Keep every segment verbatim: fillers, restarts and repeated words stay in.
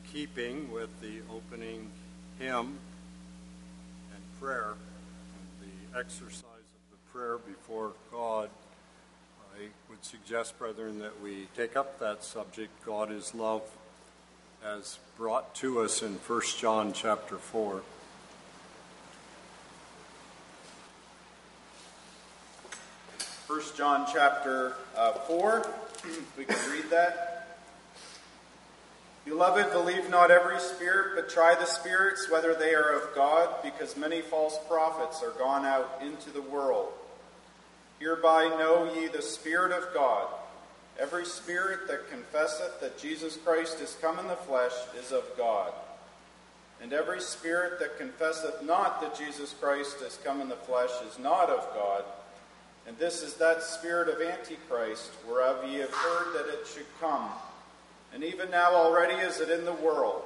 keeping with the opening hymn and prayer and the exercise of the prayer before God, I would suggest, brethren, that we take up that subject, God is love, as brought to us in First John chapter four. First John chapter uh, four, we can read that. Beloved, believe not every spirit, but try the spirits, whether they are of God, because many false prophets are gone out into the world. Hereby know ye the Spirit of God. Every spirit that confesseth that Jesus Christ is come in the flesh is of God. And every spirit that confesseth not that Jesus Christ is come in the flesh is not of God. And this is that spirit of Antichrist, whereof ye have heard that it should come. And even now already is it in the world.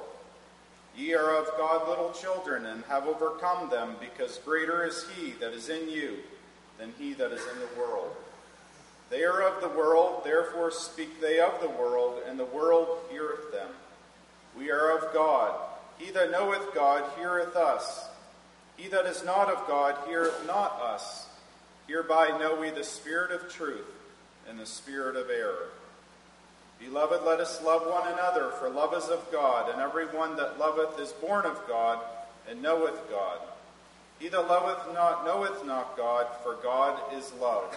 Ye are of God little children, and have overcome them, because greater is he that is in you than he that is in the world. They are of the world, therefore speak they of the world, and the world heareth them. We are of God. He that knoweth God heareth us. He that is not of God heareth not us. Hereby know we the spirit of truth and the spirit of error. Beloved, let us love one another, for love is of God, and every one that loveth is born of God, and knoweth God. He that loveth not knoweth not God, for God is love.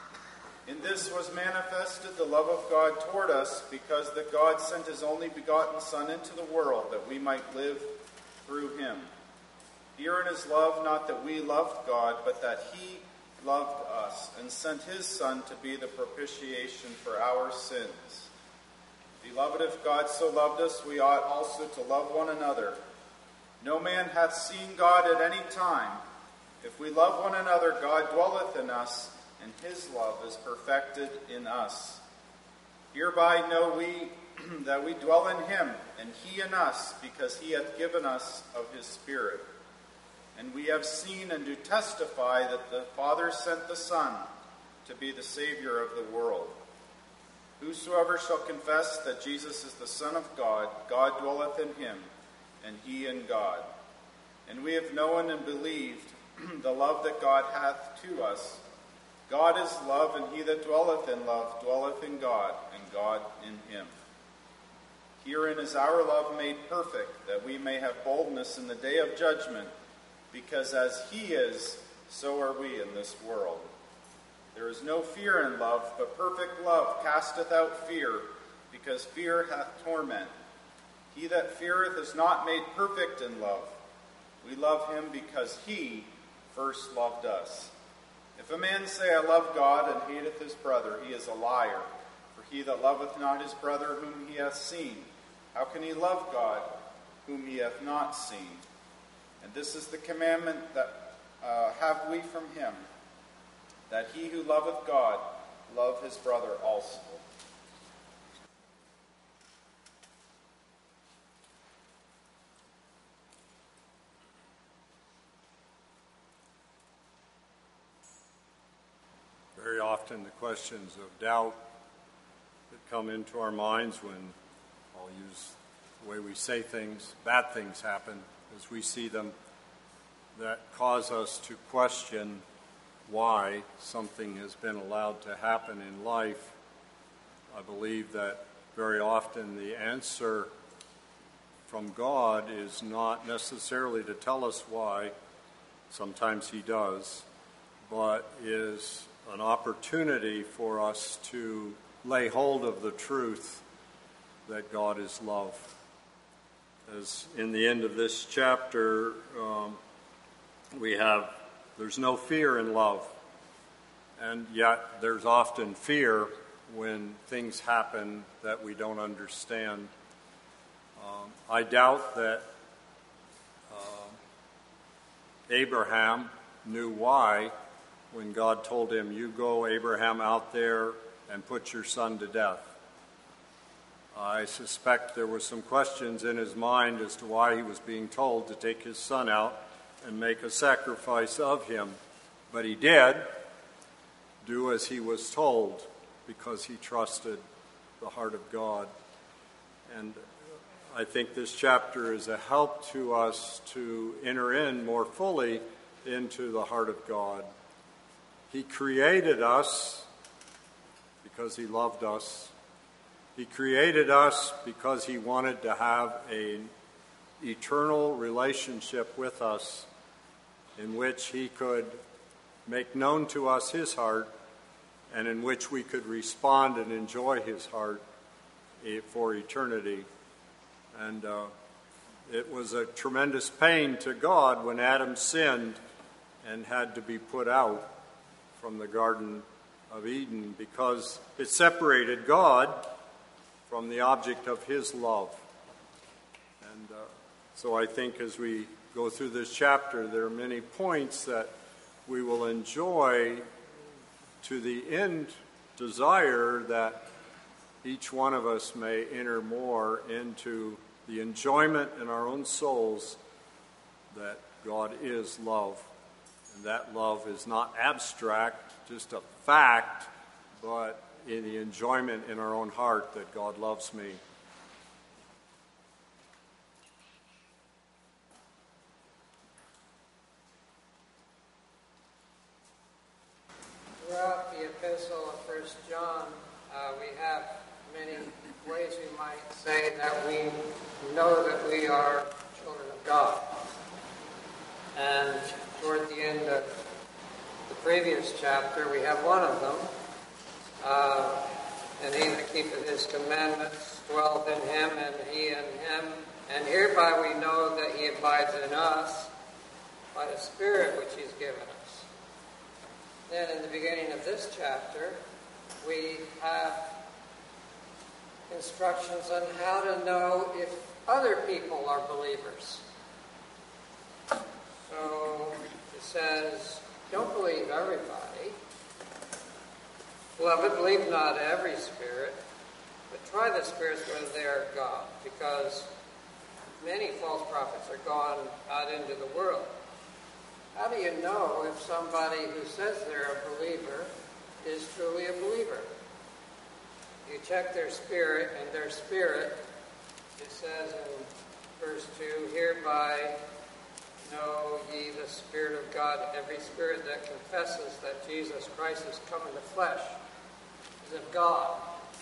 In this was manifested the love of God toward us, because that God sent his only begotten Son into the world, that we might live through him. Herein is love, not that we loved God, but that he loved us, and sent his Son to be the propitiation for our sins. Beloved, if God so loved us, we ought also to love one another. No man hath seen God at any time. If we love one another, God dwelleth in us, and his love is perfected in us. Hereby know we that we dwell in him, and he in us, because he hath given us of his Spirit. And we have seen and do testify that the Father sent the Son to be the Savior of the world. Whosoever shall confess that Jesus is the Son of God, God dwelleth in him, and he in God. And we have known and believed the love that God hath to us. God is love, and he that dwelleth in love dwelleth in God, and God in him. Herein is our love made perfect, that we may have boldness in the day of judgment, because as he is, so are we in this world. There is no fear in love, but perfect love casteth out fear, because fear hath torment. He that feareth is not made perfect in love. We love him because he first loved us. If a man say, I love God, and hateth his brother, he is a liar. For he that loveth not his brother whom he hath seen, how can he love God whom he hath not seen? And this is the commandment that uh, have we from him, that he who loveth God love his brother also. Very often the questions of doubt that come into our minds when, I'll use the way we say things, bad things happen as we see them, that cause us to question why something has been allowed to happen in life. I believe that very often the answer from God is not necessarily to tell us why, sometimes he does, but is an opportunity for us to lay hold of the truth that God is love. As in the end of this chapter, um, we have, there's no fear in love. And yet there's often fear when things happen that we don't understand. Um, I doubt that uh, Abraham knew why when God told him, you go, Abraham, out there and put your son to death. I suspect there were some questions in his mind as to why he was being told to take his son out and make a sacrifice of him. But he did do as he was told because he trusted the heart of God. And I think this chapter is a help to us to enter in more fully into the heart of God. He created us because he loved us. He created us because he wanted to have an eternal relationship with us in which he could make known to us his heart and in which we could respond and enjoy his heart for eternity. And uh, it was a tremendous pain to God when Adam sinned and had to be put out from the Garden of Eden because it separated God from the object of his love. And uh, so I think as we go through this chapter, there are many points that we will enjoy to the end desire that each one of us may enter more into the enjoyment in our own souls that God is love. And that love is not abstract, just a fact, but in the enjoyment in our own heart that God loves me. Throughout the epistle of First John, uh, we have many ways we might say that we know that we are children of God. And toward the end of the previous chapter, we have one of them. Uh, and he that keepeth his commandments dwelleth in him, and he in him. And hereby we know that he abides in us by the Spirit which he's given us. Then in the beginning of this chapter, we have instructions on how to know if other people are believers. So it says, don't believe everybody. Beloved, believe not every spirit, but try the spirits whether they are God, because many false prophets are gone out into the world. How do you know if somebody who says they're a believer is truly a believer? You check their spirit, and their spirit, it says in verse two, hereby know ye the Spirit of God. Every spirit that confesses that Jesus Christ has come in the flesh is of God.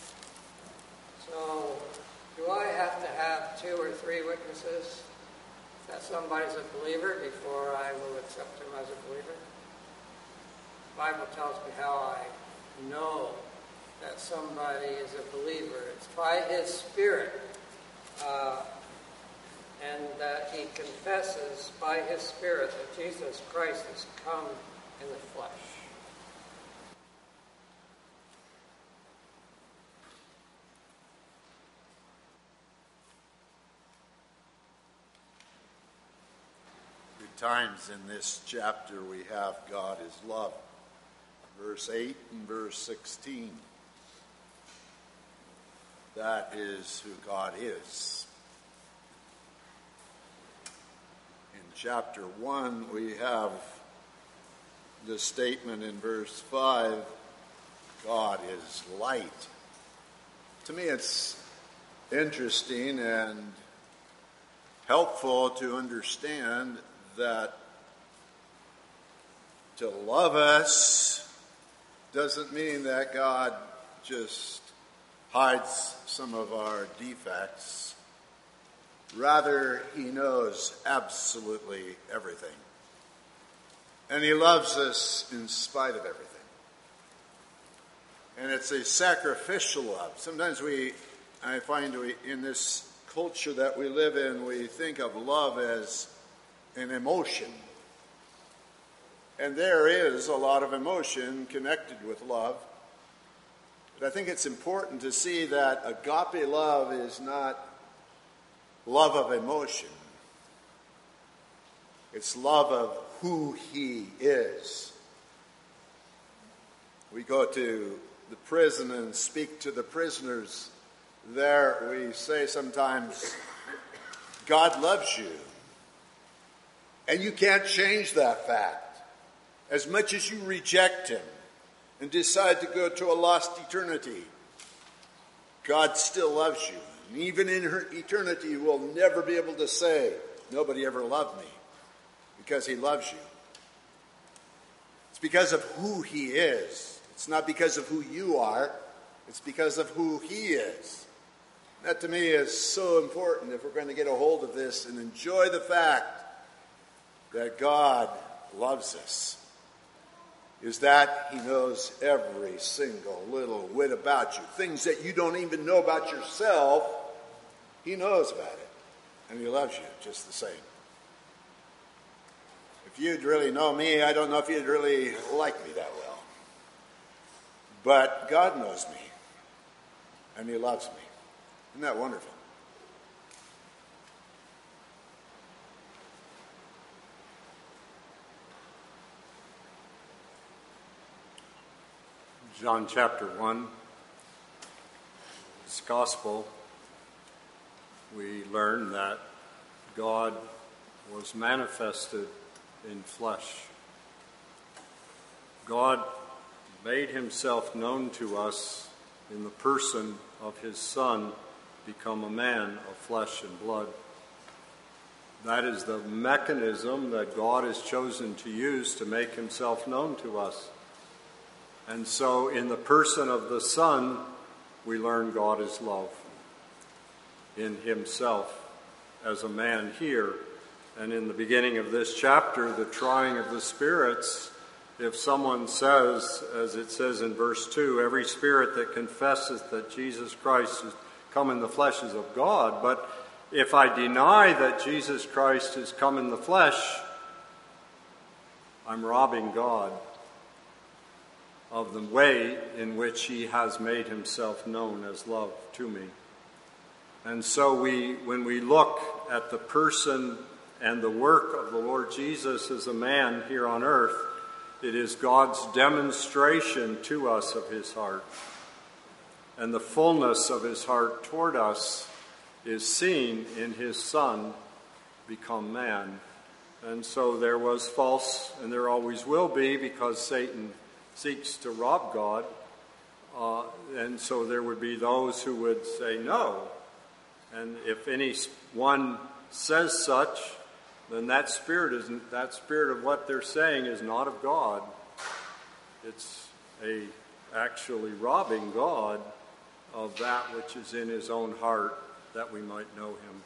So, do I have to have two or three witnesses that somebody's a believer before I will accept him as a believer? The Bible tells me how I know that somebody is a believer. It's by his Spirit, uh, and that he confesses by his Spirit that Jesus Christ has come in the flesh. Times in this chapter we have God is love. Verse eight and verse sixteen. That is who God is. In chapter one we have the statement in verse five, God is light. To me it's interesting and helpful to understand that to love us doesn't mean that God just hides some of our defects. Rather, he knows absolutely everything. And he loves us in spite of everything. And it's a sacrificial love. Sometimes we, I find we, in this culture that we live in, we think of love as an emotion. And there is a lot of emotion connected with love. But I think it's important to see that agape love is not love of emotion. It's love of who he is. We go to the prison and speak to the prisoners. There we say sometimes, God loves you. And you can't change that fact. As much as you reject him and decide to go to a lost eternity, God still loves you. And even in her eternity, you will never be able to say, nobody ever loved me, because he loves you. It's because of who he is. It's not because of who you are. It's because of who he is. That to me is so important if we're going to get a hold of this and enjoy the fact that God loves us, is that he knows every single little whit about you. Things that you don't even know about yourself, he knows about it. And he loves you just the same. If you'd really know me, I don't know if you'd really like me that well. But God knows me. And he loves me. Isn't that wonderful? John chapter one, this gospel, we learn that God was manifested in flesh. God made himself known to us in the person of his Son, become a man of flesh and blood. That is the mechanism that God has chosen to use to make himself known to us. And so in the person of the Son, we learn God is love in himself as a man here. And in the beginning of this chapter, the trying of the spirits, if someone says, as it says in verse two, every spirit that confesses that Jesus Christ has come in the flesh is of God. But if I deny that Jesus Christ has come in the flesh, I'm robbing God of the way in which he has made himself known as love to me. And so we, when we look at the person and the work of the Lord Jesus as a man here on earth, it is God's demonstration to us of his heart. And the fullness of his heart toward us is seen in his Son become man. And so there was false, and there always will be, because Satan seeks to rob God. Uh, and so there would be those who would say no. And if anyone says such, then that spirit isn't, that spirit of what they're saying is not of God. It's a actually robbing God of that which is in his own heart, that we might know him.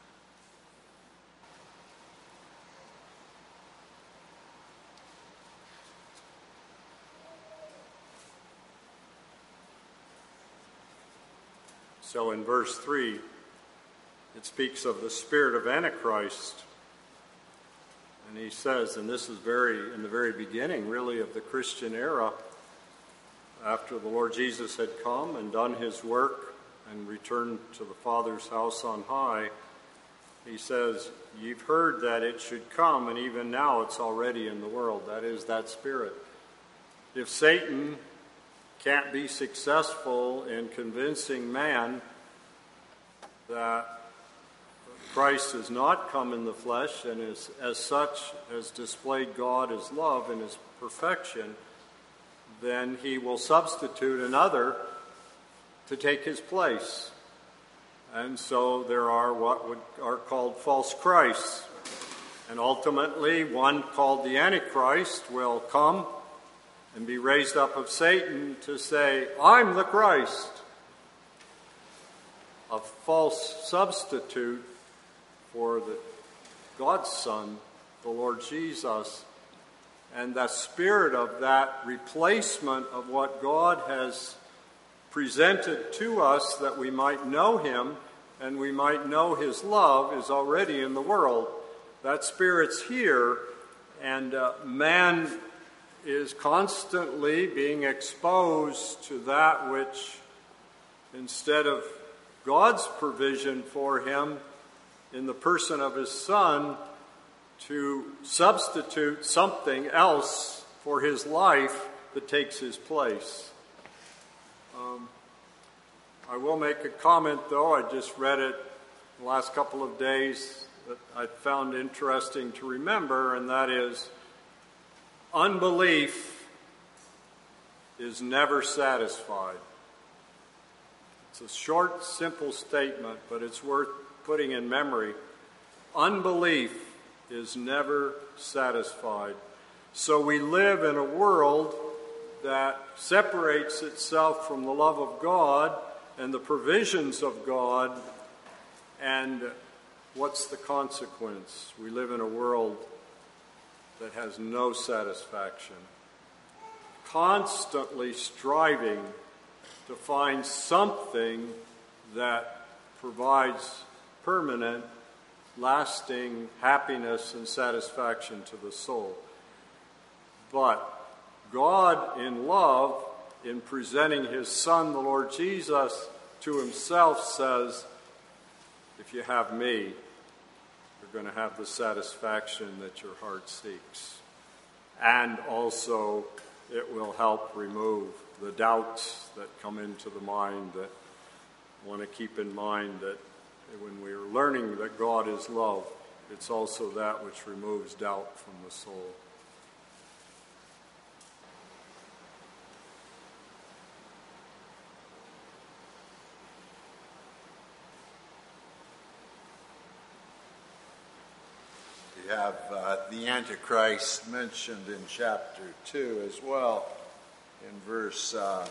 So in verse three, it speaks of the spirit of Antichrist. And he says, and this is very in the very beginning, really, of the Christian era, after the Lord Jesus had come and done his work and returned to the Father's house on high, he says, you've heard that it should come, and even now it's already in the world. That is that spirit. If Satan can't be successful in convincing man that Christ has not come in the flesh and is, as such has displayed God as love in his perfection, then he will substitute another to take his place. And so there are what would, are called false Christs. And ultimately, one called the Antichrist will come and be raised up of Satan to say, I'm the Christ. A false substitute for the God's Son, the Lord Jesus. And the spirit of that replacement of what God has presented to us that we might know him and we might know his love is already in the world. That spirit's here, and uh, man is constantly being exposed to that which, instead of God's provision for him in the person of his Son, to substitute something else for his life that takes his place. Um, I will make a comment, though. I just read it the last couple of days that I found interesting to remember, and that is, unbelief is never satisfied. It's a short, simple statement, but it's worth putting in memory. Unbelief is never satisfied. So we live in a world that separates itself from the love of God and the provisions of God. And what's the consequence? We live in a world that has no satisfaction, constantly striving to find something that provides permanent, lasting happiness and satisfaction to the soul. But God, in love, in presenting his Son, the Lord Jesus, to himself, says, if you have me, you're going to have the satisfaction that your heart seeks. And also, it will help remove the doubts that come into the mind, that want to keep in mind that when we're learning that God is love, it's also that which removes doubt from the soul. We have uh, the Antichrist mentioned in chapter two as well, in verse uh,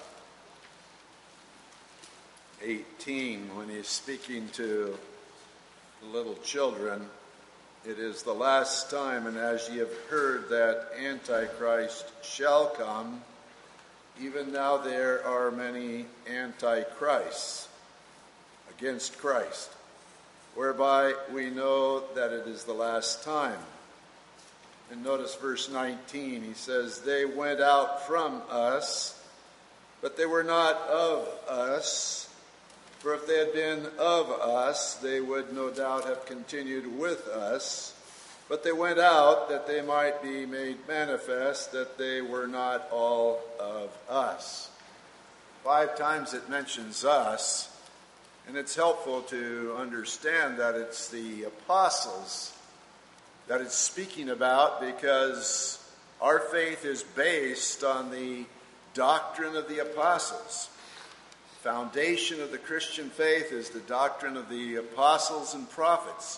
eighteen, when he's speaking to the little children. It is the last time, and as ye have heard that Antichrist shall come, even now there are many antichrists against Christ, whereby we know that it is the last time. And notice verse nineteen, he says, they went out from us, but they were not of us. For if they had been of us, they would no doubt have continued with us. But they went out that they might be made manifest that they were not all of us. Five times it mentions us. And it's helpful to understand that it's the apostles that it's speaking about, because our faith is based on the doctrine of the apostles. The foundation of the Christian faith is the doctrine of the apostles and prophets.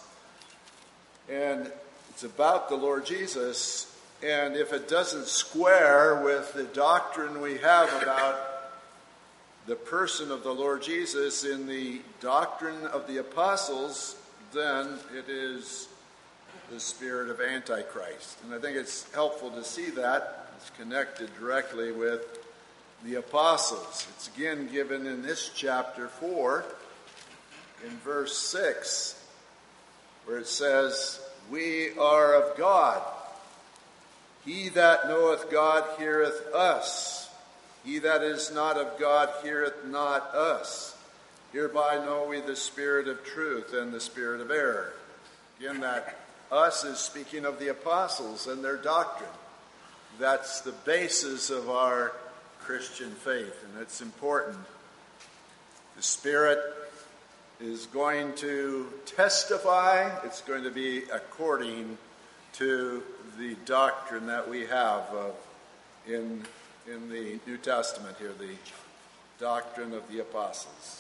And it's about the Lord Jesus. And if it doesn't square with the doctrine we have about the person of the Lord Jesus in the doctrine of the apostles, then it is the spirit of Antichrist. And I think it's helpful to see that. It's connected directly with the apostles. It's again given in this chapter four, in verse six, where it says, we are of God. He that knoweth God heareth us. He that is not of God heareth not us. Hereby know we the spirit of truth and the spirit of error. Again, that us is speaking of the apostles and their doctrine. That's the basis of our Christian faith, and it's important. The Spirit is going to testify. It's going to be according to the doctrine that we have of in in the New Testament here, the doctrine of the apostles.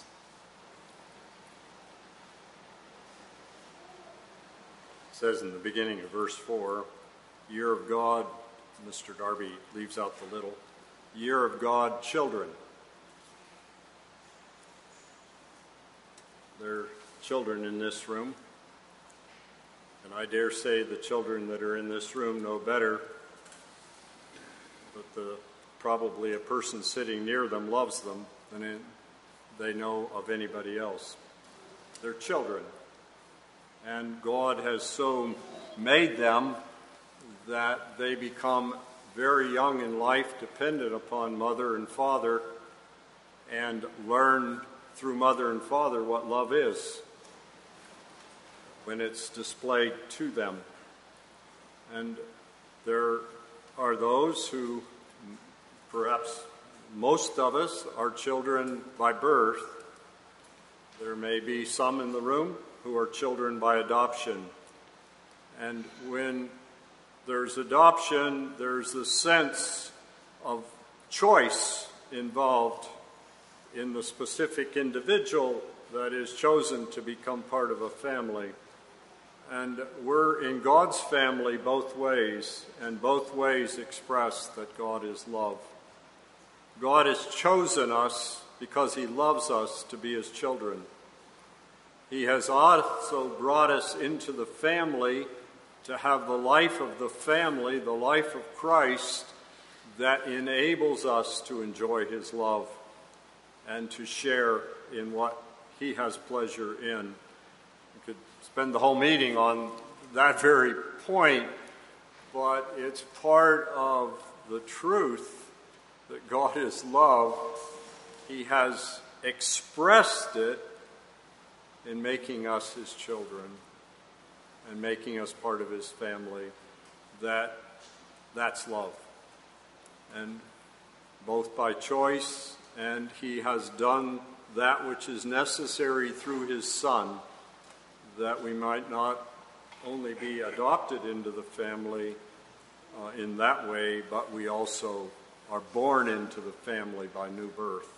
It says in the beginning of verse four, year of God, Mister Darby leaves out the little, year of God, children. There are children in this room, and I dare say the children that are in this room know better, but the probably a person sitting near them loves them than they know of anybody else. They're children. And God has so made them that they become very young in life, dependent upon mother and father, and learn through mother and father what love is when it's displayed to them. And there are those who, perhaps most of us, are children by birth. There may be some in the room who are children by adoption. And when there's adoption, there's a sense of choice involved in the specific individual that is chosen to become part of a family. And we're in God's family both ways, and both ways express that God is love. God has chosen us because he loves us to be his children. He has also brought us into the family to have the life of the family, the life of Christ, that enables us to enjoy his love and to share in what he has pleasure in. We could spend the whole meeting on that very point, but it's part of the truth that God is love. He has expressed it in making us his children and making us part of his family. That that's love. And both by choice, and he has done that which is necessary through his Son, that we might not only be adopted into the family uh, in that way, but we also are born into the family by new birth.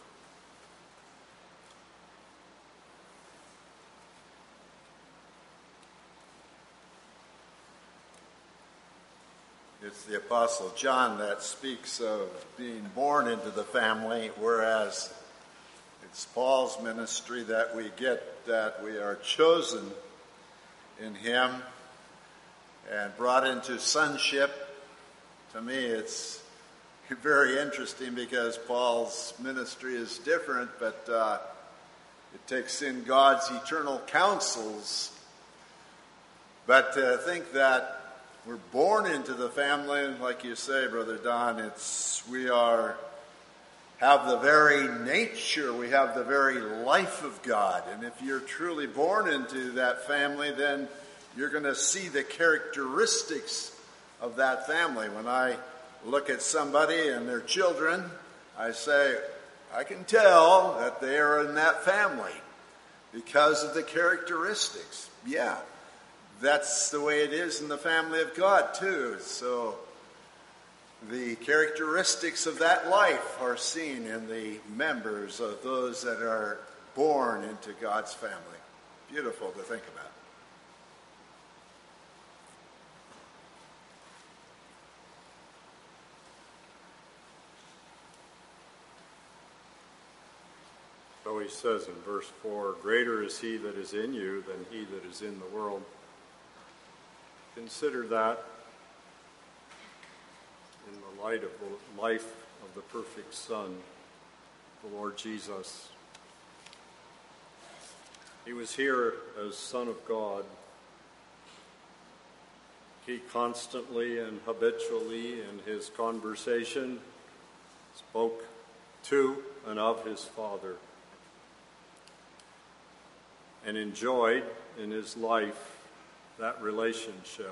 It's the Apostle John that speaks of being born into the family, whereas it's Paul's ministry that we get that we are chosen in him and brought into sonship. To me, it's very interesting because Paul's ministry is different, but uh, it takes in God's eternal counsels. But to think that we're born into the family, and like you say, Brother Don, it's we are have the very nature, we have the very life of God. And if you're truly born into that family, then you're going to see the characteristics of that family. When I look at somebody and their children, I say, I can tell that they are in that family because of the characteristics. Yeah. That's the way it is in the family of God, too. So the characteristics of that life are seen in the members of those that are born into God's family. Beautiful to think about. So he says in verse four, greater is he that is in you than he that is in the world. Consider that in the light of the life of the perfect Son, the Lord Jesus. He was here as Son of God. He constantly and habitually in his conversation spoke to and of his Father, and enjoyed in his life that relationship.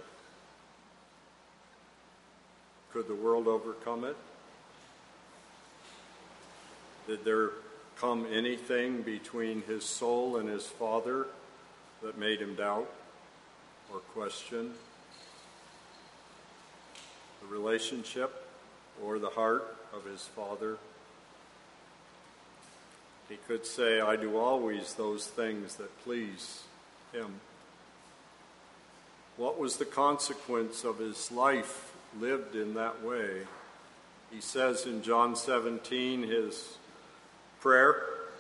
Could the world overcome it? Did there come anything between his soul and his Father that made him doubt or question the relationship or the heart of his Father? He could say, I do always those things that please him. What was the consequence of his life lived in that way? He says in John seventeen, his prayer,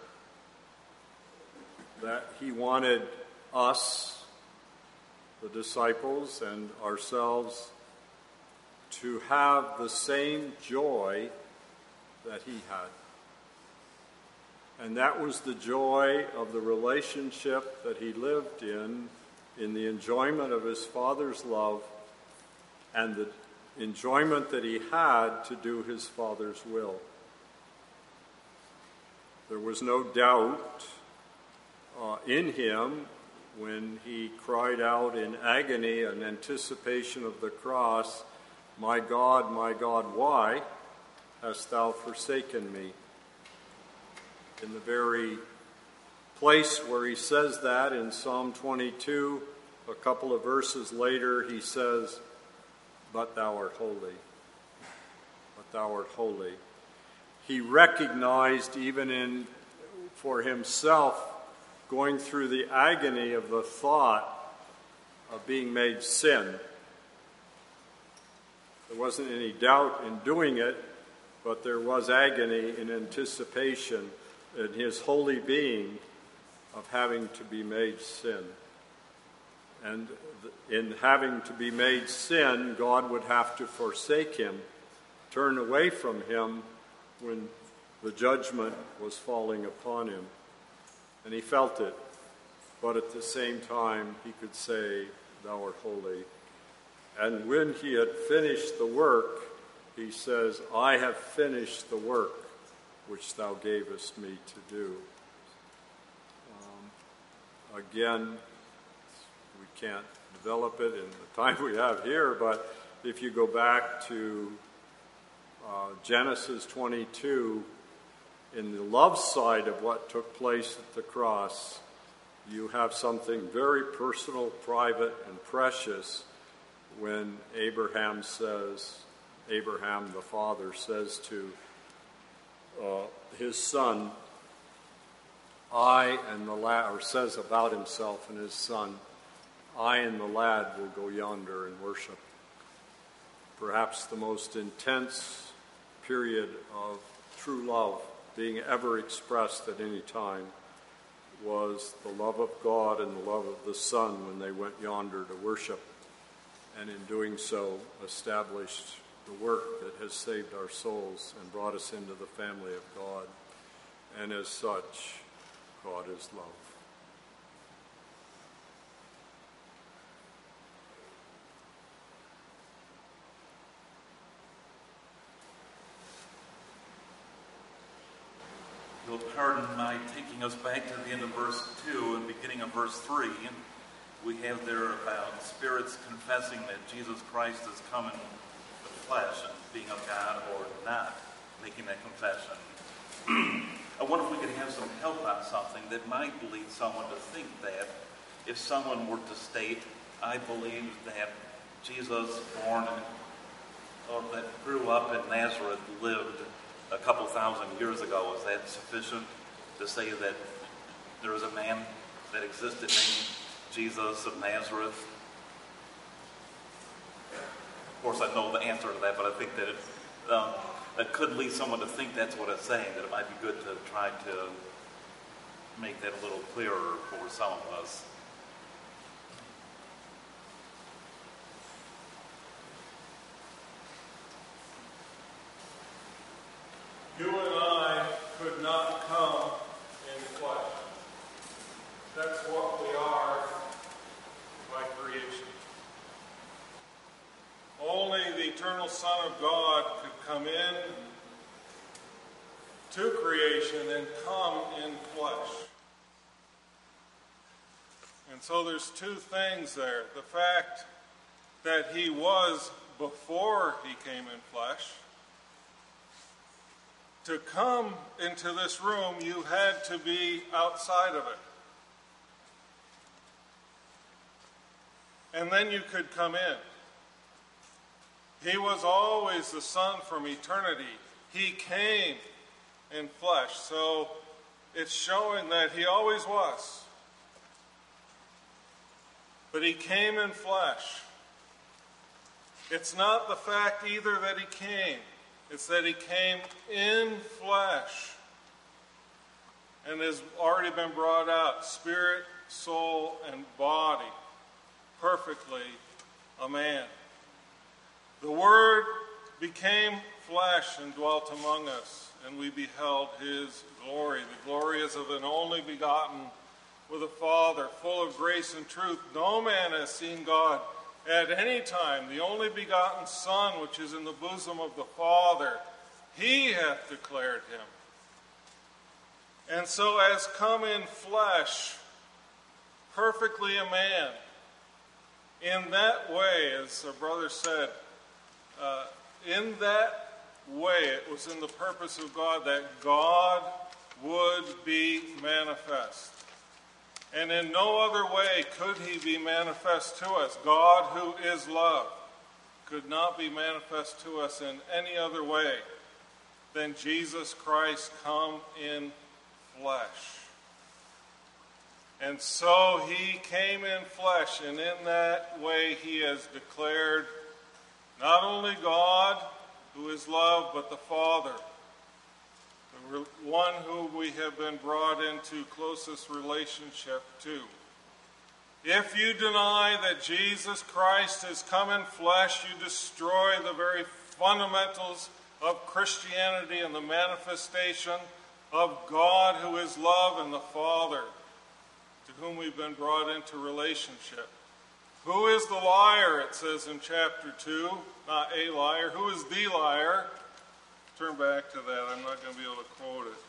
that he wanted us, the disciples, and ourselves to have the same joy that he had. And that was the joy of the relationship that he lived in, in the enjoyment of his Father's love and the enjoyment that he had to do his Father's will. There was no doubt uh, in him when he cried out in agony and anticipation of the cross, "My God, my God, why hast thou forsaken me?" In the very place where he says that in Psalm twenty-two, a couple of verses later, he says, "But thou art holy. But thou art holy." He recognized even in for himself going through the agony of the thought of being made sin. There wasn't any doubt in doing it, but there was agony in anticipation in his holy being of having to be made sin. And in having to be made sin, God would have to forsake him, turn away from him when the judgment was falling upon him. And he felt it, but at the same time he could say, "Thou art holy." And when he had finished the work, he says, "I have finished the work which thou gavest me to do." Um, again, we can't develop it in the time we have here, but if you go back to uh, Genesis twenty-two, in the love side of what took place at the cross, you have something very personal, private, and precious when Abraham says, Abraham the father says to uh, his son, I and the lad, or says about himself and his son, I and the lad will go yonder and worship. Perhaps the most intense period of true love being ever expressed at any time was the love of God and the love of the Son when they went yonder to worship, and in doing so established the work that has saved our souls and brought us into the family of God. And as such, God is love. You'll pardon my taking us back to the end of verse two and beginning of verse three. We have there about spirits confessing that Jesus Christ has come in the flesh and being of God or not, making that confession. I wonder if we could have some help on something that might lead someone to think that if someone were to state, I believe that Jesus born in, or that grew up in Nazareth lived a couple thousand years ago, is that sufficient to say that there is a man that existed named Jesus of Nazareth? Of course, I know the answer to that, but I think that it, um, that could lead someone to think that's what it's saying, that it might be good to try to make that a little clearer for some of us. You and I could not come in flesh. That's what we are by creation. Only the eternal Son of God could come in to creation and come in flesh. And so there's two things there. The fact that he was before he came in flesh. To come into this room, you had to be outside of it. And then you could come in. He was always the Son from eternity. He came in flesh. So it's showing that he always was. But he came in flesh. It's not the fact either that he came. It's that he came in flesh and has already been brought out, spirit, soul, and body, perfectly a man. The Word became flesh and dwelt among us, and we beheld his glory. The glory is of an only begotten with a Father, full of grace and truth. No man has seen God at any time. The only begotten Son, which is in the bosom of the Father, he hath declared him. And so as come in flesh, perfectly a man, in that way, as our brother said, uh, in that way it was in the purpose of God that God would be manifest. And in no other way could he be manifest to us. God, who is love, could not be manifest to us in any other way than Jesus Christ come in flesh. And so he came in flesh, and in that way he has declared not only God, who is love, but the Father, the one who we have been brought into closest relationship to. If you deny that Jesus Christ has come in flesh, you destroy the very fundamentals of Christianity and the manifestation of God, who is love, and the Father, to whom we've been brought into relationship. Who is the liar, it says in chapter two, not a liar. Who is the liar? Turn back to that. I'm not going to be able to quote it.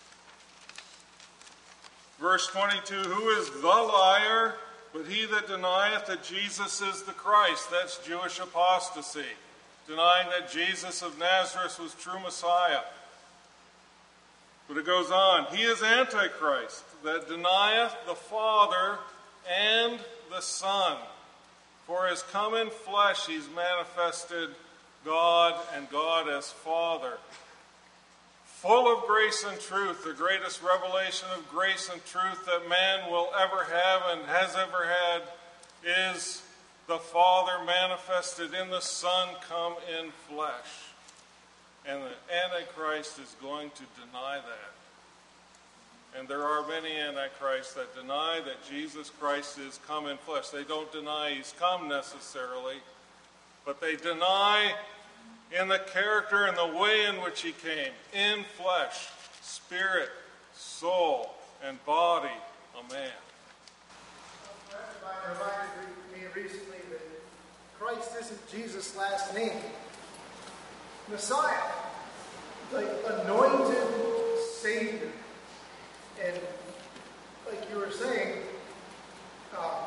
Verse twenty-two, who is the liar but he that denieth that Jesus is the Christ? That's Jewish apostasy, denying that Jesus of Nazareth was true Messiah. But it goes on, he is Antichrist, that denieth the Father and the Son. For as come in flesh, he's manifested God and God as Father. Full of grace and truth, the greatest revelation of grace and truth that man will ever have and has ever had is the Father manifested in the Son come in flesh. And the Antichrist is going to deny that. And there are many Antichrists that deny that Jesus Christ is come in flesh. They don't deny he's come necessarily, but they deny in the character and the way in which he came, in flesh, spirit, soul, and body, a man. A friend of mine reminded me recently that Christ isn't Jesus' last name. Messiah, like anointed Savior. And like you were saying, um,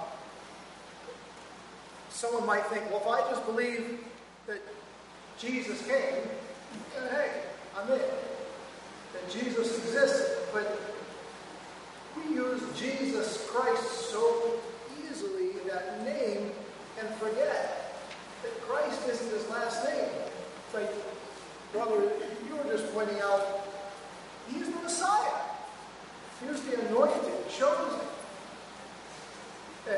someone might think, well, if I just believe that Jesus came, then hey, I'm in. That Jesus existed. But we use Jesus Christ so easily, that name, and forget that Christ isn't his last name. Like, brother, you were just pointing out, he's the Messiah. Here's the anointed, chosen. And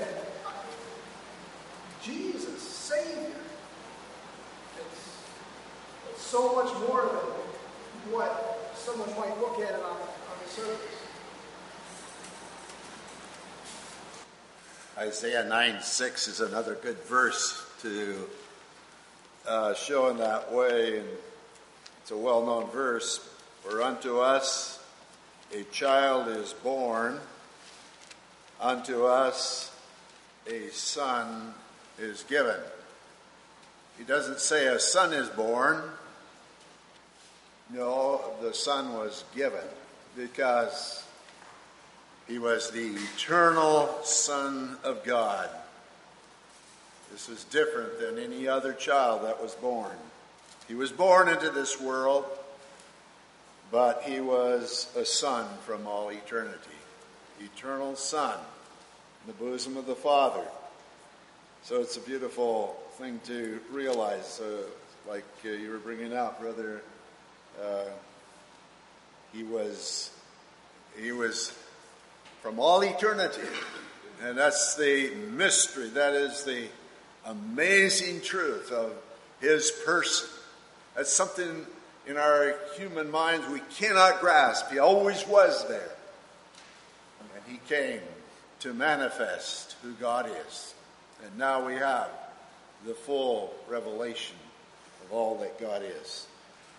Jesus, Savior. It's, it's so much more than what someone might look at it on, on the surface. Isaiah nine six is another good verse to uh, show in that way. And it's a well-known verse. For unto us a child is born, unto us a son is given. He doesn't say a son is born. No, the son was given because he was the eternal Son of God. This is different than any other child that was born. He was born into this world, but he was a son from all eternity. Eternal Son in the bosom of the Father. So it's a beautiful thing to realize. Uh, like uh, you were bringing out, brother, uh, he was he was from all eternity. And that's the mystery. That is the amazing truth of his person. That's something in our human minds we cannot grasp. He always was there. And he came to manifest who God is. And now we have the full revelation of all that God is.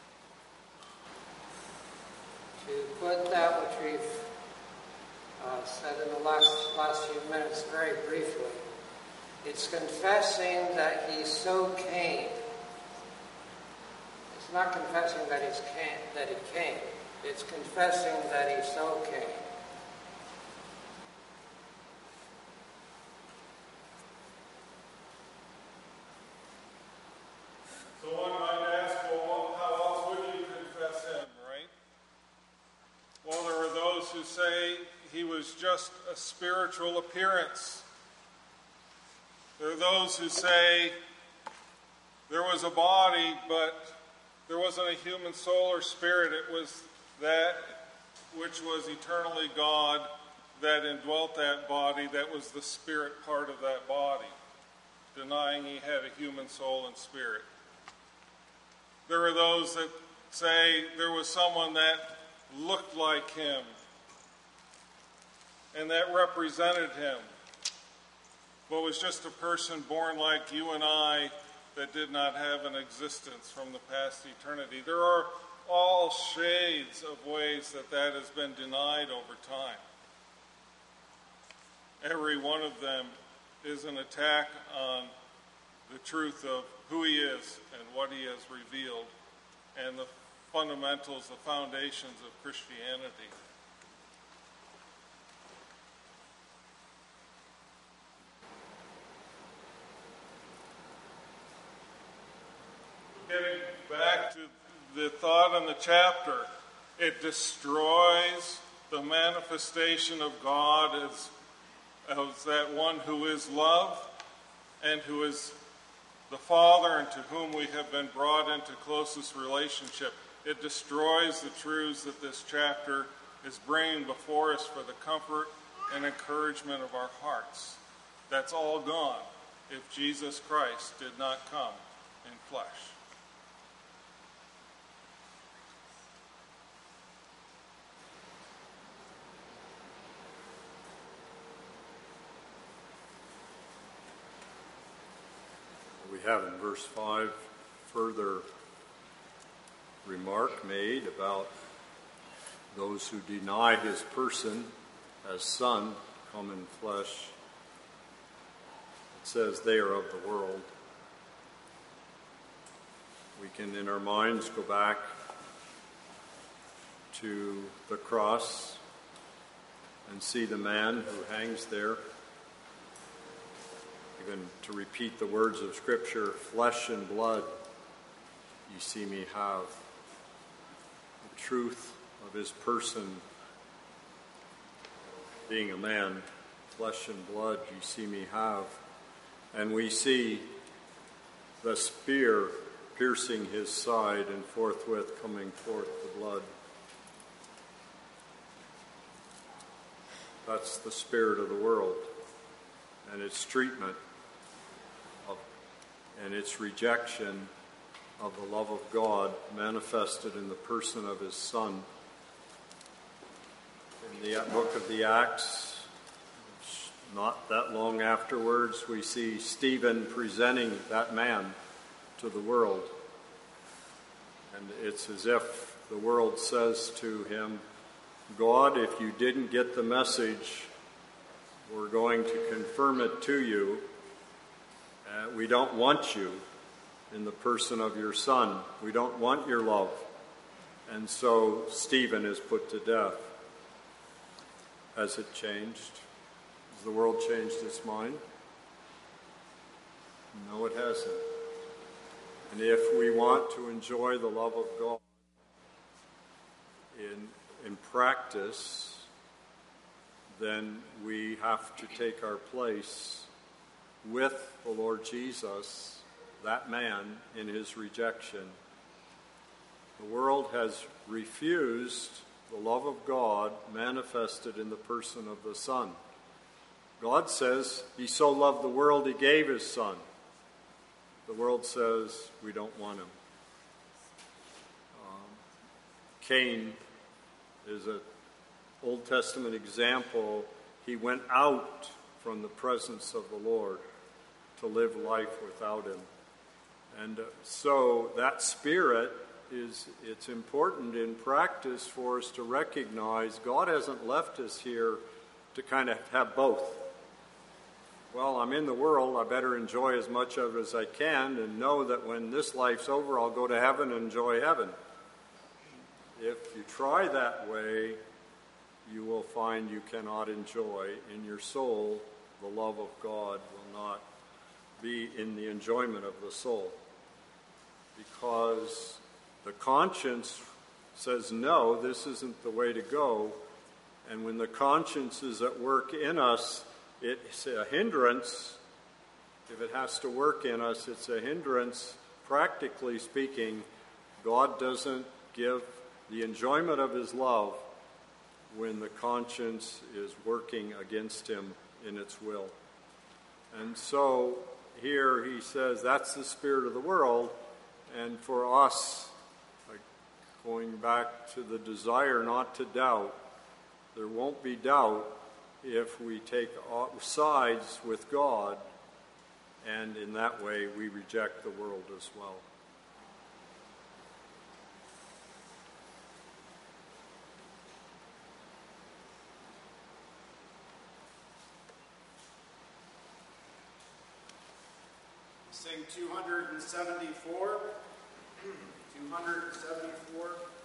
To put that which we've uh, said in the last, last few minutes very briefly, it's confessing that he so came. It's not confessing that, he's came, that he came. It's confessing that he so came. So one might ask, well, how else would you confess him, right? Well, there are those who say he was just a spiritual appearance. There are those who say there was a body, but there wasn't a human soul or spirit. It was that which was eternally God, that indwelt that body, that was the spirit part of that body, denying he had a human soul and spirit. There are those that say there was someone that looked like him and that represented him, but was just a person born like you and I that did not have an existence from the past eternity. There are all shades of ways that that has been denied over time. Every one of them is an attack on the truth of who he is and what he has revealed and the fundamentals, the foundations of Christianity. Getting back to the thought in the chapter, it destroys the manifestation of God as, as that one who is love and who is the Father and to whom we have been brought into closest relationship. It destroys the truths that this chapter is bringing before us for the comfort and encouragement of our hearts. That's all gone if Jesus Christ did not come in flesh. We have in verse five further remark made about those who deny his person as Son come in flesh. It says they are of the world. We can in our minds go back to the cross and see the man who hangs there. Even to repeat the words of Scripture, flesh and blood you see me have. The truth of his person being a man, flesh and blood you see me have. And we see the spear piercing his side and forthwith coming forth the blood. That's the spirit of the world and its treatment of, and its rejection of the love of God manifested in the person of his Son. In the book of the Acts, not that long afterwards, we see Stephen presenting that man to the world. And it's as if the world says to him, God, if you didn't get the message, we're going to confirm it to you. Uh, we don't want you in the person of your Son. We don't want your love. And so Stephen is put to death. Has it changed? Has the world changed its mind? No, it hasn't. And if we want to enjoy the love of God in, in practice, then we have to take our place with the Lord Jesus, that man, in his rejection. The world has refused the love of God manifested in the person of the Son. God says he so loved the world he gave his Son. The world says we don't want him. Um, Cain is an Old Testament example. He went out from the presence of the Lord to live life without him. And uh, so that spirit is, it's important in practice for us to recognize God hasn't left us here to kind of have both. Well, I'm in the world, I better enjoy as much of it as I can and know that when this life's over, I'll go to heaven and enjoy heaven. If you try that way, you will find you cannot enjoy in your soul. The love of God will not be in the enjoyment of the soul. Because the conscience says, no, this isn't the way to go. And when the conscience is at work in us, it's a hindrance. If it has to work in us, it's a hindrance. Practically speaking, God doesn't give the enjoyment of his love when the conscience is working against him in its will. And so here he says that's the spirit of the world, and for us, like going back to the desire not to doubt, there won't be doubt if we take sides with God, and in that way we reject the world as well. Sing two hundred seventy-four. two hundred seventy-four.